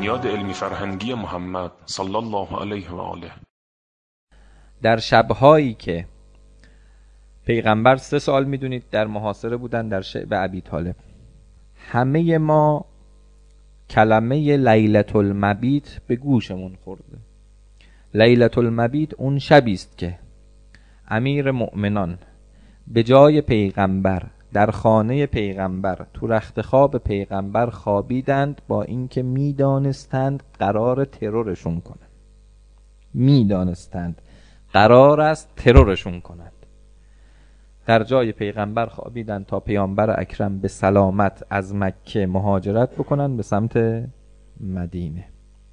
بنیاد علمی فرهنگی محمد صلی الله علیه و آله. در شبهایی که پیغمبر 3 سال میدونید در محاصره بودن در شعب ابی طالب، همه ما کلمه لیلة المبیت به گوشمون خورده. لیلة المبیت اون شبی است که امیر مؤمنان به جای پیغمبر در خانه پیغمبر تو رخت خواب پیغمبر خوابیدند، با اینکه میدانستند قرار ترورشون کنند، میدانستند قرار است ترورشون کنند. در جای پیغمبر خوابیدند تا پیامبر اکرم به سلامت از مکه مهاجرت بکنند به سمت مدینه.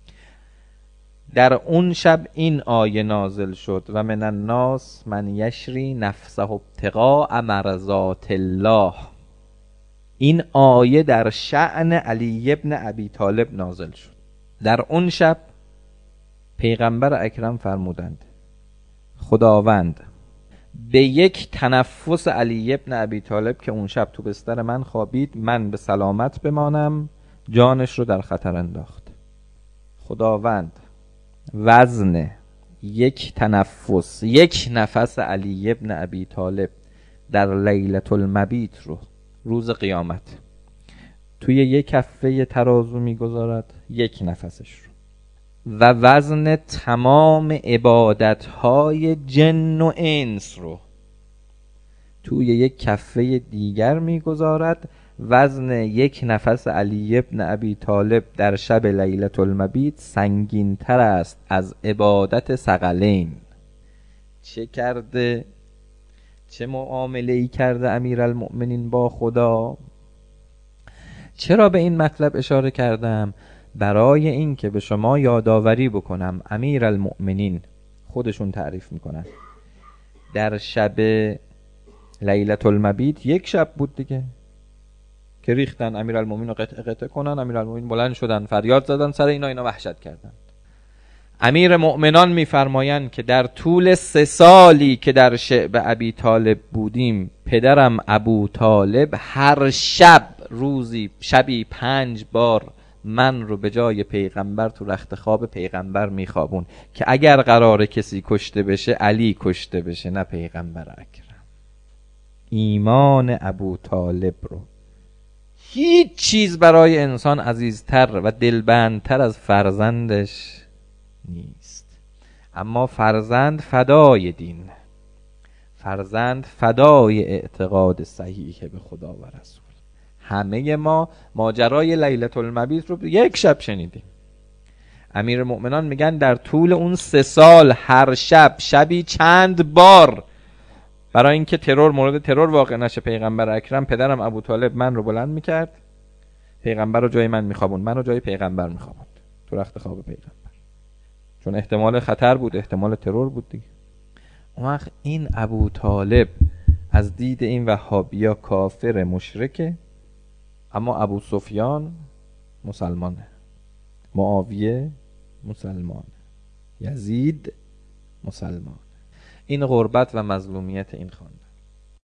در اون شب این آیه نازل شد: و من الناس من یشری نفسه ابتغاء مرضات الله. این آیه در شأن علی ابن ابی طالب نازل شد. در اون شب پیغمبر اکرم فرمودند خداوند به یک تنفس علی ابن ابی طالب که اون شب تو بستر من خوابید، من به سلامت بمانم، جانش رو در خطر انداخت. خداوند وزن یک تنفس، یک نفس علی ابن ابی طالب در لیلة المبیت رو روز قیامت توی یک کفه ترازو میگذارد، یک نفسش رو، و وزن تمام عبادتهای جن و انس رو توی یک کفه دیگر میگذارد. وزن یک نفس علی ابن ابی طالب در شب لیلة المبیت سنگین تر است از عبادت ثقلین. چه کرده؟ چه معامله‌ای کرده امیرالمؤمنین با خدا؟ چرا به این مطلب اشاره کردم؟ برای این که به شما یادآوری بکنم امیرالمؤمنین خودشون تعریف میکنن در شب لیلة المبیت یک شب بود دیگه که ریختن امیرالمؤمنین رو قطع قطع کنن. امیرالمؤمنین بلند شدن فریاد زدن سر اینا وحشت کردن. امیر مؤمنان میفرمایند که در طول 3 سالی که در شعب ابی طالب بودیم، پدرم ابو طالب هر شب روزی شبی 5 بار من رو به جای پیغمبر تو رخت خواب پیغمبر میخوابون که اگر قرار کسی کشته بشه علی کشته بشه، نه پیغمبر اکرم. ایمان ابو طالب رو هیچ چیز برای انسان عزیزتر و دلبندتر از فرزندش نیست. اما فرزند فدای دین، فرزند فدای اعتقاد صحیح به خدا و رسول. همه ما ماجرای لیلة المبیت رو یک شب شنیدیم. امیر مؤمنان میگن در طول اون 3 سال هر شب شبی چند بار، برای اینکه مورد ترور واقع نشه پیغمبر اکرم، پدرم ابو طالب من رو بلند میکرد، پیغمبر رو جای من میخوابوند، من رو جای پیغمبر میخوابوند تو رخت خواب پیغمبر، چون احتمال خطر بود، احتمال ترور بود دیگه. اون وقت این ابو طالب از دید این وهابیا کافر مشرکه، اما ابو سفیان مسلمانه، معاویه مسلمانه، یزید مسلمانه. این غربت و مظلومیت این خانواده.